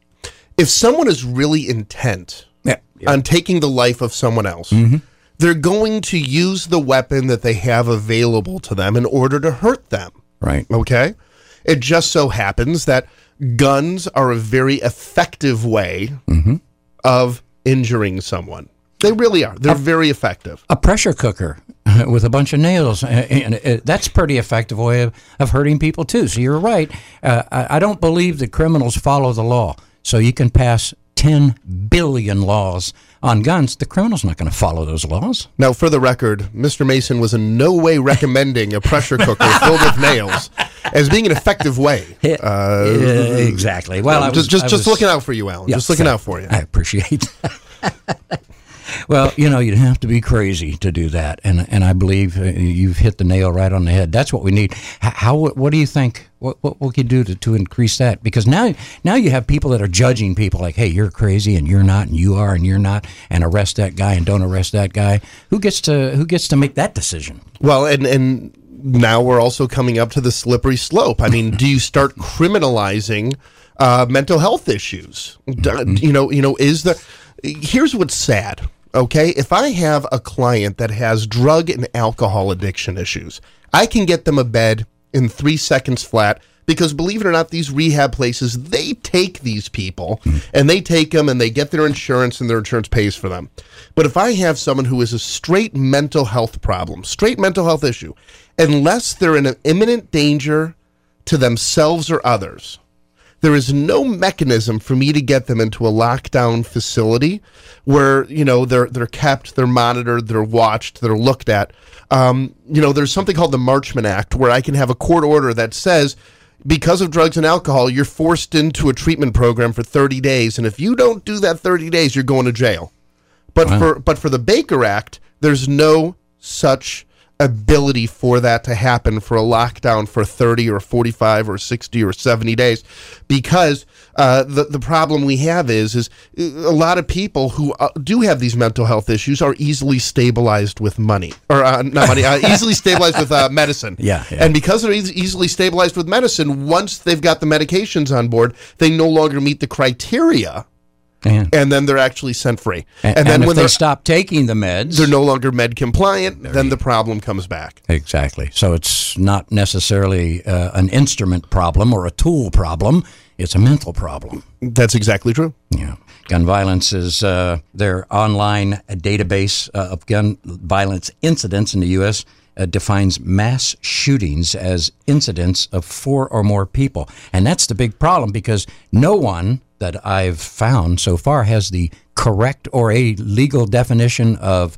if someone is really intent yeah, yeah. on taking the life of someone else, mm-hmm. they're going to use the weapon that they have available to them in order to hurt them. Right. Okay? It just so happens that guns are a very effective way mm-hmm. of injuring someone. They really are. They're a, very effective. A pressure cooker with a bunch of nails, and that's a pretty effective way of, of hurting people, too. So you're right. Uh, I, I don't believe that criminals follow the law. So you can pass ten billion laws on guns. The criminal's not going to follow those laws. Now, for the record, Mister Mason was in no way recommending a pressure cooker filled with nails as being an effective way. Uh, exactly. Well, I was, just just, I just was, looking out for you, Alan. Yeah, just looking so, out for you. I appreciate that. Well, you know, you'd have to be crazy to do that, and and I believe uh, you've hit the nail right on the head. That's what we need. How, how what do you think? What what we could do to, to increase that? Because now now you have people that are judging people like, hey, you're crazy, and you're not, and you are, and you're not, and arrest that guy, and don't arrest that guy. Who gets to who gets to make that decision? Well, and and now we're also coming up to the slippery slope. I mean, do you start criminalizing uh, mental health issues? Mm-hmm. You know, you know, is the here's what's sad. Okay, if I have a client that has drug and alcohol addiction issues, I can get them a bed in three seconds flat because, believe it or not, these rehab places, they take these people and they take them and they get their insurance and their insurance pays for them. But if I have someone who is a straight mental health problem, straight mental health issue, unless they're in an imminent danger to themselves or others, there is no mechanism for me to get them into a lockdown facility where, you know, they're they're kept, they're monitored, they're watched, they're looked at. Um, you know, there's something called the Marchman Act where I can have a court order that says, because of drugs and alcohol, you're forced into a treatment program for thirty days, and if you don't do that thirty days, you're going to jail. But Wow. for but for the Baker Act, there's no such ability for that to happen for a lockdown for thirty or forty-five or sixty or seventy days, because uh, the the problem we have is is a lot of people who uh, do have these mental health issues are easily stabilized with money or uh, not money uh, easily stabilized with uh, medicine. Yeah, yeah. And because they're e- easily stabilized with medicine, once they've got the medications on board, they no longer meet the criteria. And, And then they're actually sent free. and, And, then and if when they they're stop taking the meds, they're no longer med compliant, then the problem comes back. exactly. So it's not necessarily uh, an instrument problem or a tool problem. It's a mental problem. That's exactly true. Yeah. Gun violence is uh, their online database uh, of gun violence incidents in the U S uh, defines mass shootings as incidents of four or more people. And that's the big problem because no one that I've found so far has the correct or a legal definition of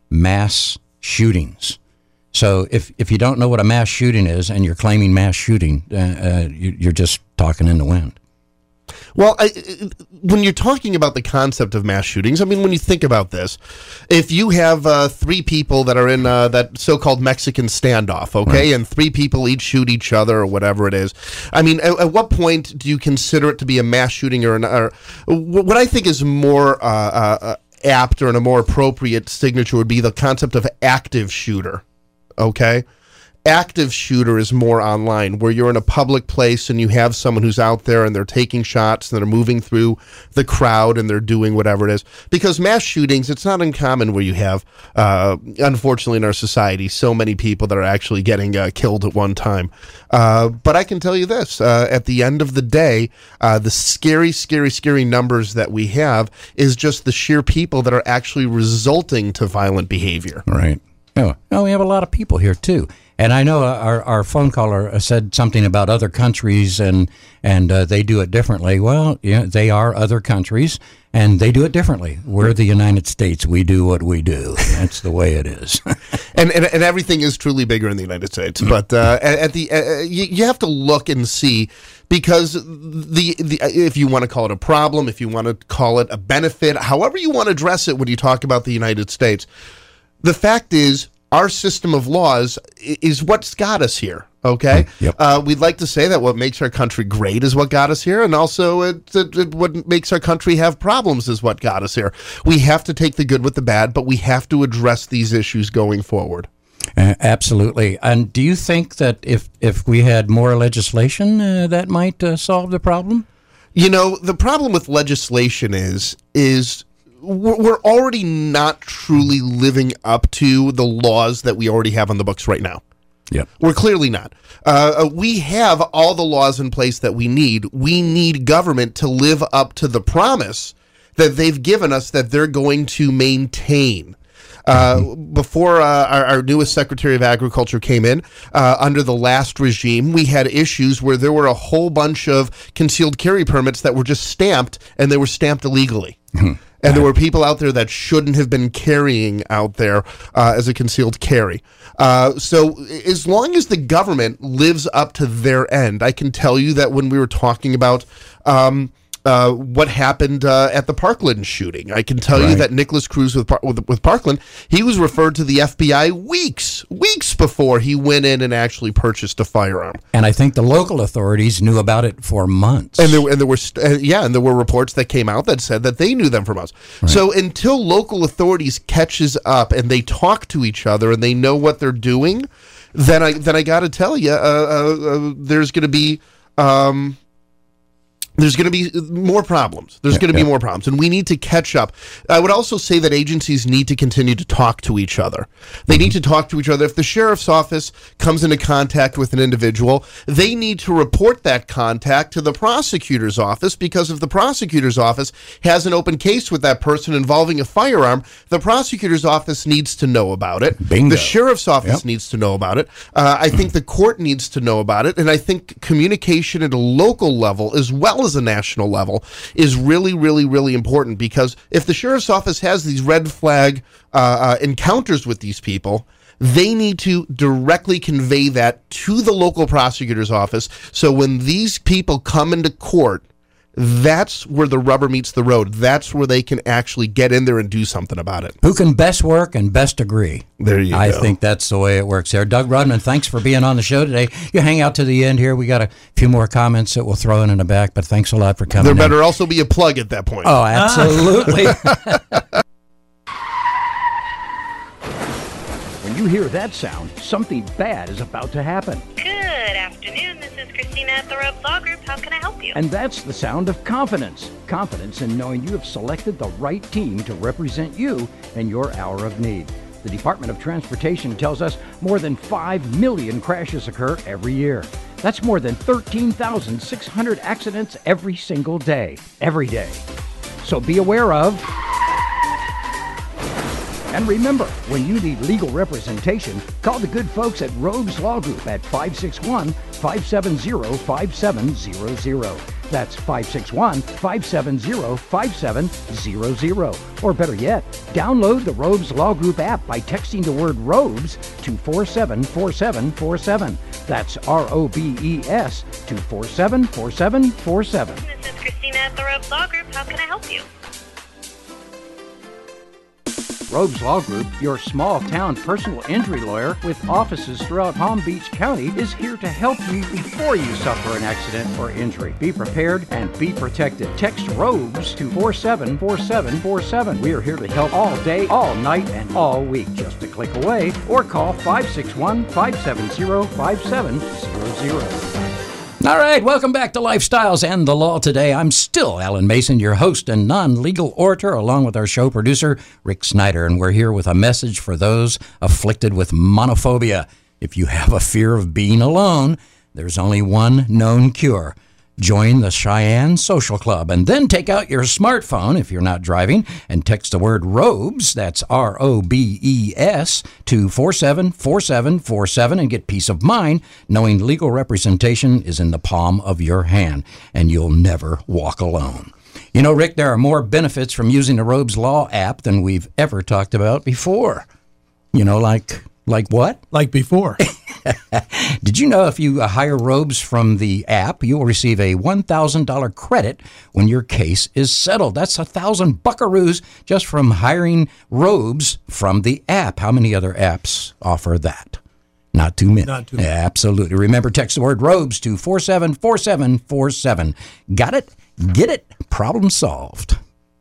mass shootings. So if, if you don't know what a mass shooting is and you're claiming mass shooting, uh, uh, you, you're just talking in the wind. Well, I, when you're talking about the concept of mass shootings, I mean, when you think about this, if you have uh, three people that are in uh, that so-called Mexican standoff, okay, right, and three people each shoot each other or whatever it is, I mean, at, at what point do you consider it to be a mass shooting or, an, or what I think is more uh, uh, apt or a more appropriate signature would be the concept of active shooter, okay? Active shooter is more online, where you're in a public place and you have someone who's out there and they're taking shots and they're moving through the crowd and they're doing whatever it is. Because mass shootings, it's not uncommon where you have, uh, unfortunately in our society, so many people that are actually getting uh, killed at one time. Uh, but I can tell you this, uh, at the end of the day, uh, the scary, scary, scary numbers that we have is just the sheer people that are actually resulting to violent behavior. Right. Oh, oh, we have a lot of people here, too. And I know our, our phone caller said something about other countries and and uh, they do it differently. Well, yeah, they are other countries and they do it differently. We're the United States. We do what we do. That's the way it is. and, and and everything is truly bigger in the United States. But uh, at, at the uh, you, you have to look and see, because the the if you want to call it a problem, if you want to call it a benefit, however you want to address it when you talk about the United States, the fact is, our system of laws is what's got us here. Okay, Yep. uh, we'd like to say that what makes our country great is what got us here, and also it, it, it, what makes our country have problems is what got us here. We have to take the good with the bad, but we have to address these issues going forward. Uh, absolutely. And do you think that if, if we had more legislation, uh, that might uh, solve the problem? You know, the problem with legislation is is we're we're already not truly living up to the laws that we already have on the books right now. Yep. We're clearly not. Uh, we have all the laws in place that we need. We need government to live up to the promise that they've given us that they're going to maintain. Uh, before uh, our, our newest Secretary of Agriculture came in, uh, under the last regime, we had issues where there were a whole bunch of concealed carry permits that were just stamped, and they were stamped illegally. And there were people out there that shouldn't have been carrying out there uh, as a concealed carry. Uh, so as long as the government lives up to their end, I can tell you that when we were talking about um, uh, what happened uh, at the Parkland shooting, I can tell Right. you that Nicholas Cruz with, Par- with with Parkland, he was referred to the F B I weeks, weeks before he went in and actually purchased a firearm. And I think the local authorities knew about it for months. And there, and there were, st- uh, yeah, and there were reports that came out that said that they knew them from us. Right. So until local authorities catches up and they talk to each other and they know what they're doing, then I then I got to tell you, uh, uh, uh, there's going to be. Um, There's going to be more problems. There's Yeah, going to yeah. be more problems, and we need to catch up. I would also say that agencies need to continue to talk to each other. They need to talk to each other. If the sheriff's office comes into contact with an individual, they need to report that contact to the prosecutor's office, because if the prosecutor's office has an open case with that person involving a firearm, the prosecutor's office needs to know about it. Bingo. The sheriff's office Yep. needs to know about it. Uh, I think the court needs to know about it, and I think communication at a local level as well as a national level is really, really, really important, because if the sheriff's office has these red flag uh, uh, encounters with these people, they need to directly convey that to the local prosecutor's office, so when these people come into court, that's where the rubber meets the road. That's where they can actually get in there and do something about it. Who can best work and best agree? There you I go. think that's the way it works there. Doug Rudman, thanks for being on the show today. You hang out to the end here. We got a few more comments that we'll throw in in the back, but thanks a lot for coming There in. better also be a plug at that point. Oh, absolutely. When you hear that sound, something bad is about to happen. Good afternoon. This is Christina at the Robes Law Group. How can I help you? And that's the sound of confidence. Confidence in knowing you have selected the right team to represent you in your hour of need. The Department of Transportation tells us more than five million crashes occur every year. That's more than thirteen thousand six hundred accidents every single day. Every day. So be aware of... And remember, when you need legal representation, call the good folks at Robes Law Group at five six one, five seven zero, five seven zero zero. That's five six one, five seven zero, five seven zero zero. Or better yet, download the Robes Law Group app by texting the word ROBES to four seven four seven four seven. That's R O B E S to four seven four seven four seven. This is Christina at the Robes Law Group. How can I help you? Robes Law Group, your small-town personal injury lawyer with offices throughout Palm Beach County, is here to help you before you suffer an accident or injury. Be prepared and be protected. Text ROBES to four seven four seven four seven. We are here to help all day, all night, and all week. Just a click away, or call five six one, five seven zero, five seven zero zero. All right, welcome back to Lifestyles and the Law today. I'm still Alan Mason, your host and non-legal orator, along with our show producer, Rick Snyder, and we're here with a message for those afflicted with monophobia. If you have a fear of being alone, there's only one known cure. Join the Cheyenne Social Club, and then take out your smartphone if you're not driving and text the word ROBES, that's R O B E S, to four seven four seven four seven and get peace of mind knowing legal representation is in the palm of your hand, and you'll never walk alone. You know, Rick, there are more benefits from using the Robes Law app than we've ever talked about before. You know, like Like what? like before. Did you know if you uh, hire Robes from the app, you will receive a one thousand dollars credit when your case is settled? That's a thousand buckaroos just from hiring Robes from the app. How many other apps offer that? Not too many. Not too many. Absolutely. Remember, text the word Robes to four seven four seven four seven. Got it? Get it? Problem solved.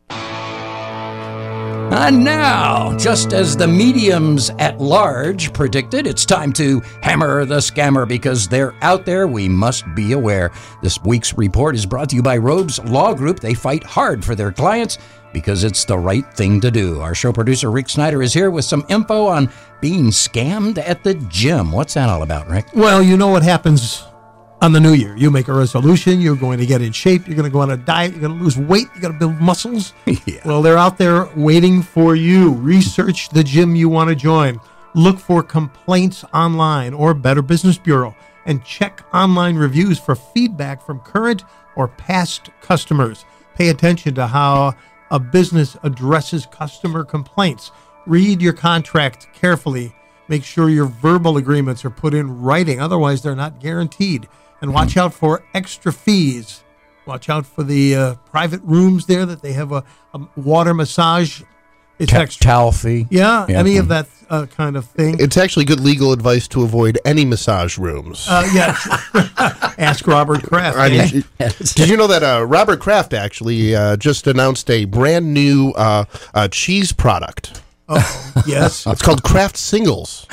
And now, just as the mediums at large predicted, it's time to hammer the scammer because they're out there. We must be aware. This week's report is brought to you by Robes Law Group. They fight hard for their clients because it's the right thing to do. Our show producer, Rick Snyder, is here with some info on being scammed at the gym. What's that all about, Rick? Well, you know what happens on the new year. You make a resolution. You're going to get in shape. You're going to go on a diet. You're going to lose weight. You're going to build muscles. Yeah. Well, they're out there waiting for you. Research the gym you want to join. Look for complaints online or Better Business Bureau, and check online reviews for feedback from current or past customers. Pay attention to how a business addresses customer complaints. Read your contract carefully. Make sure your verbal agreements are put in writing. Otherwise, they're not guaranteed. And watch out for extra fees. Watch out for the uh, private rooms there that they have a, a water massage. It's Ta- extra. towel fee. Yeah, Yeah. any of that uh, kind of thing. It's actually good legal advice to avoid any massage rooms. Uh, yeah. Ask Robert Kraft. I eh? mean, did you know that uh, Robert Kraft actually uh, just announced a brand new uh, uh, cheese product? Oh, yes. It's called Kraft Singles.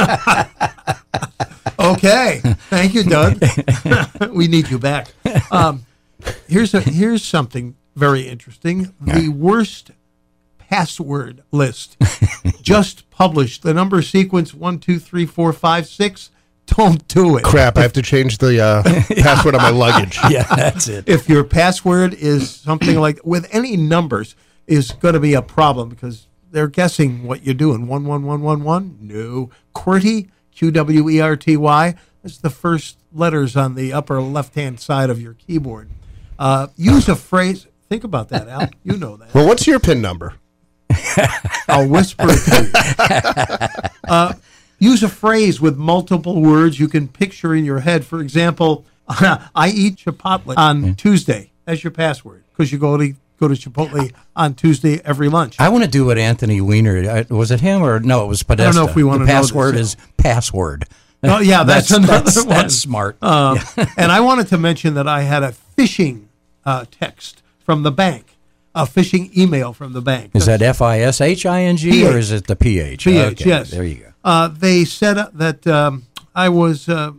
Okay. Thank you, Doug. We need you back. Um, here's a here's something very interesting. The worst password list just published. The number sequence one, two, three, four, five, six. Don't do it. Crap, I have to change the uh, password on my luggage. Yeah, that's it. If your password is something like with any numbers is going to be a problem because they're guessing what you're doing. One, one, one, one, one. No. QWERTY, Q W E R T Y. That's the first letters on the upper left-hand side of your keyboard. Uh, use a phrase. Think about that, Al. You know that. Well, what's your PIN number? I'll whisper it to you. Uh, use a phrase with multiple words you can picture in your head. For example, I eat Chipotle on Tuesday as your password because you go to go to Chipotle on Tuesday every lunch. I want to do what Anthony Weiner, uh, was it him or no, it was Podesta. I don't know if we want the to know password this. is password. Oh, yeah, that's, that's another that's, one. That's smart. Um, Yeah. And I wanted to mention that I had a phishing uh, text from the bank, a phishing email from the bank. Is that F I S H I N G or is it the P H? P H, Okay, yes. There you go. Uh, they said that um, I was, uh,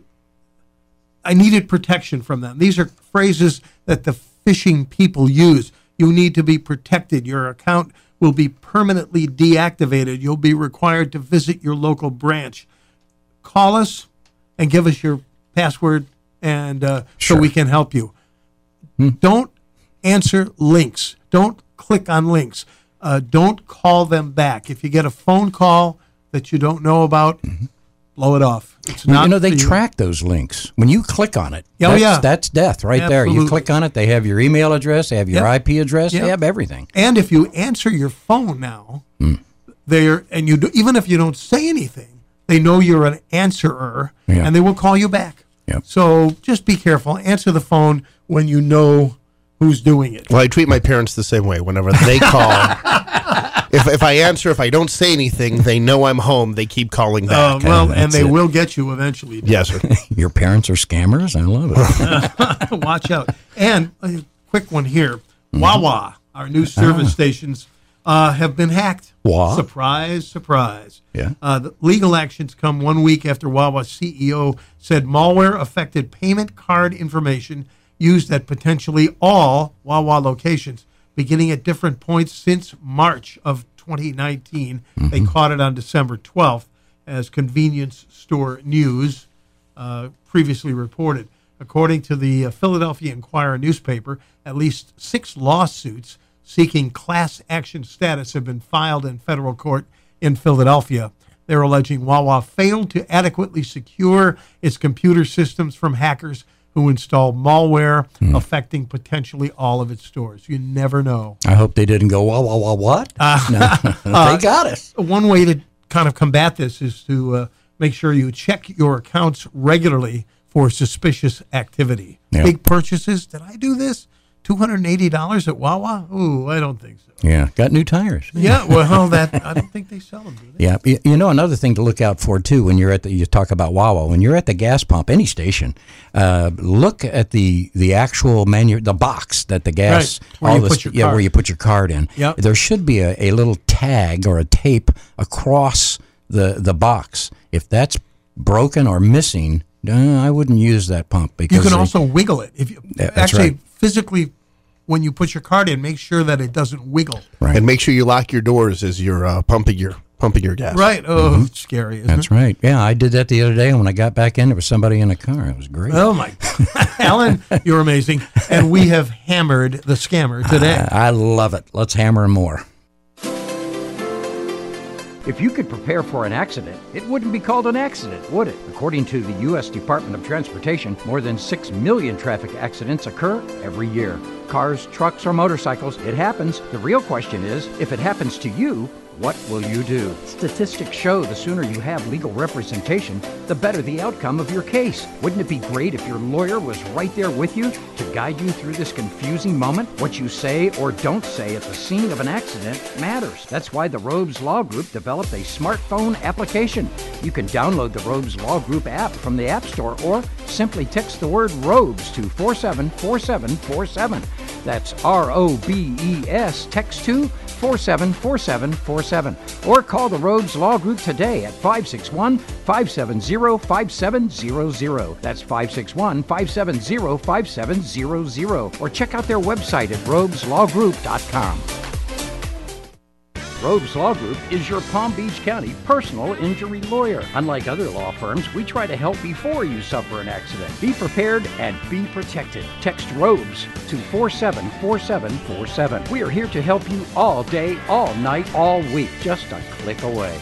I needed protection from them. These are phrases that the phishing people use. You need to be protected. Your account will be permanently deactivated. You'll be required to visit your local branch. Call us and give us your password, and uh, Sure. so we can help you. Hmm. Don't answer links. Don't click on links. Uh, don't call them back. If you get a phone call that you don't know about, blow it off. It's Well, not you know, they for track those links. When you click on it, Oh, that's, yeah. that's death right there. You Absolutely. click on it, they have your email address, they have your Yep. I P address, Yep. they have everything. And if you answer your phone now, Hmm. they're and you do, even if you don't say anything, they know you're an answerer, Yeah. and they will call you back. Yep. So just be careful. Answer the phone when you know who's doing it. Well, I treat my parents the same way. Whenever they call, if if I answer, if I don't say anything, they know I'm home. They keep calling Uh, back. well, that's and they it. will get you eventually. Yes, sir. Your parents are scammers? I love it. Watch out. And a quick one here. Mm-hmm. Wawa, our new service Ah. stations, uh, have been hacked. Wah? Surprise, surprise. Yeah. Uh, the legal actions come one week after Wawa's C E O said malware affected payment card information used at potentially all Wawa locations, beginning at different points since March of twenty nineteen. Mm-hmm. They caught it on December twelfth, as Convenience Store News uh, previously reported. According to the uh, Philadelphia Inquirer newspaper, at least six lawsuits seeking class action status have been filed in federal court in Philadelphia. They're alleging Wawa failed to adequately secure its computer systems from hackers who installed malware Hmm. affecting potentially all of its stores. You never know. I hope they didn't go, wah, wah, wah, what? Uh, No, they got us. One way to kind of combat this is to uh, make sure you check your accounts regularly for suspicious activity. Yeah. Big purchases. Did I do this? two hundred eighty dollars at Wawa? Ooh, I don't think so. Yeah, got new tires. Yeah, well, that I don't think they sell them, do they? Yeah, you you know, another thing to look out for too when you're at the, you talk about Wawa, when you're at the gas pump, any station, uh, look at the the actual menu, the box that the gas, Right, where you the- put your yeah, card. where you put your card in. Yep. There should be a, a little tag or a tape across the the box. If that's broken or missing, uh, I wouldn't use that pump because You can they- also wiggle it. If you Yeah, that's actually right. physically, when you put your card in, make sure that it doesn't wiggle. Right. And make sure you lock your doors as you're uh, pumping your pumping your gas. Right. Oh, it's scary, isn't That's it? right. Yeah, I did that the other day, and when I got back in, there was somebody in the car. It was great. Oh my, Alan, you're amazing, and we have hammered the scammer today. I, I love it. Let's hammer more. If you could prepare for an accident, it wouldn't be called an accident, would it? According to the U S Department of Transportation, more than six million traffic accidents occur every year. Cars, trucks, or motorcycles, it happens. The real question is, if it happens to you, what will you do? Statistics show the sooner you have legal representation, the better the outcome of your case. Wouldn't it be great if your lawyer was right there with you to guide you through this confusing moment? What you say or don't say at the scene of an accident matters. That's why the Robes Law Group developed a smartphone application. You can download the Robes Law Group app from the App Store or simply text the word Robes to four seven four seven four seven. That's R O B E S, text to four seven four seven four seven. Or call the Robes Law Group today at five six one, five seven zero, five seven zero zero. That's five six one, five seven zero, five seven zero zero. Or check out their website at robes law group dot com. Robes Law Group is your Palm Beach County personal injury lawyer. Unlike other law firms, we try to help before you suffer an accident. Be prepared and be protected. Text ROBES to four seven four seven four seven. We are here to help you all day, all night, all week. Just a click away.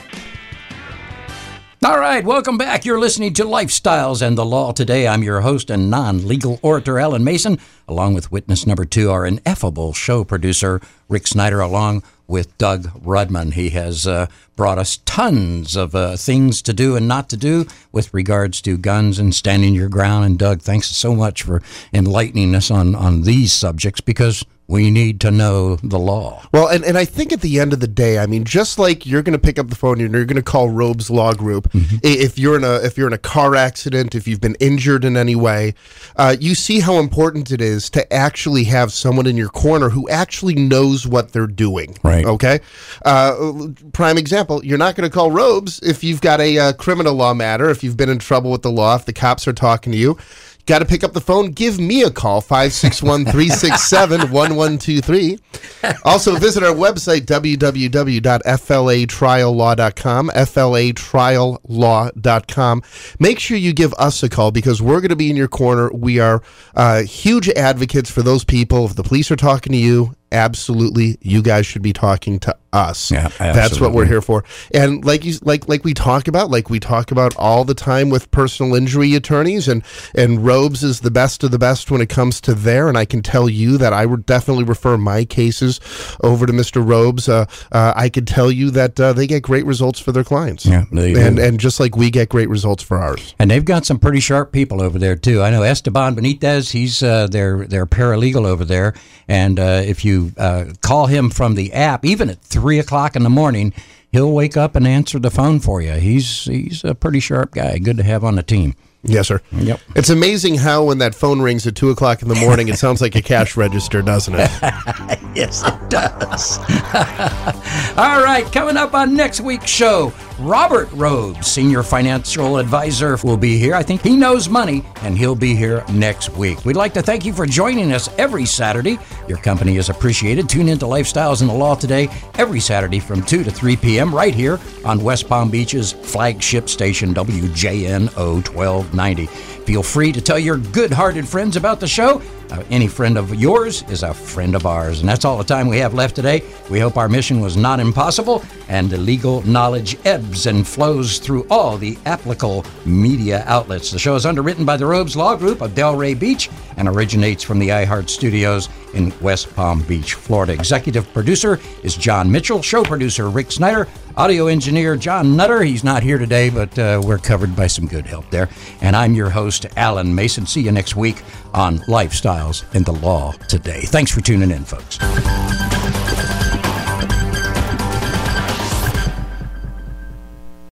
All right, welcome back. You're listening to Lifestyles and the Law today. I'm your host and non-legal orator, Alan Mason, along with witness number two, our ineffable show producer, Rick Snyder, along with Doug Rudman. He has uh, brought us tons of uh, things to do and not to do with regards to guns and standing your ground. And Doug, thanks so much for enlightening us on, on these subjects, because we need to know the law. Well, and, and I think at the end of the day, I mean, just like you're going to pick up the phone and you're going to call Robes Law Group, Mm-hmm. i- if you're in a if you're in a car accident, if you've been injured in any way, uh, you see how important it is to actually have someone in your corner who actually knows what they're doing. Right. Okay. Uh, prime example: you're not going to call Robes if you've got a uh, criminal law matter, if you've been in trouble with the law, if the cops are talking to you. Got to pick up the phone. Give me a call, five six one, three six seven, one one two three. Also, visit our website, w w w dot f l a trial law dot com, f l a trial law dot com. Make sure you give us a call, because we're going to be in your corner. We are uh, huge advocates for those people. If the police are talking to you, absolutely, you guys should be talking to us. Yeah, that's what we're absolutely. here for. And like you, like like we talk about, like we talk about all the time with personal injury attorneys, and and Robes is the best of the best when it comes to there. And I can tell you that I would definitely refer my cases over to Mister Robes. Uh, uh, I could tell you that uh, they get great results for their clients. Yeah, they do. and and just like we get great results for ours. And they've got some pretty sharp people over there too. I know Esteban Benitez; he's uh, their their paralegal over there. And uh, if you uh, call him from the app, even at three o'clock in the morning, he'll wake up and answer the phone for you. He's he's a pretty sharp guy. Good to have on the team. Yes, sir. Yep. It's amazing how when that phone rings at two o'clock in the morning, it sounds like a cash register, doesn't it? Yes, it does. All right, coming up on next week's show, Robert Robes, Senior Financial Advisor, will be here. I think he knows money, and he'll be here next week. We'd like to thank you for joining us every Saturday. Your company is appreciated. Tune into Lifestyles and the Law today, every Saturday from two to three p.m. right here on West Palm Beach's flagship station, W J N O twelve ninety. Feel free to tell your good-hearted friends about the show. Uh, any friend of yours is a friend of ours. And that's all the time we have left today. We hope our mission was not impossible, and the legal knowledge ebbs and flows through all the applicable media outlets. The show is underwritten by the Robes Law Group of Delray Beach and originates from the iHeart Studios in West Palm Beach, Florida. Executive producer is John Mitchell. Show producer Rick Snyder. Audio engineer John Nutter. He's not here today, but uh, we're covered by some good help there. And I'm your host, Alan Mason. See you next week on Lifestyles and the Law Today. Thanks for tuning in, folks.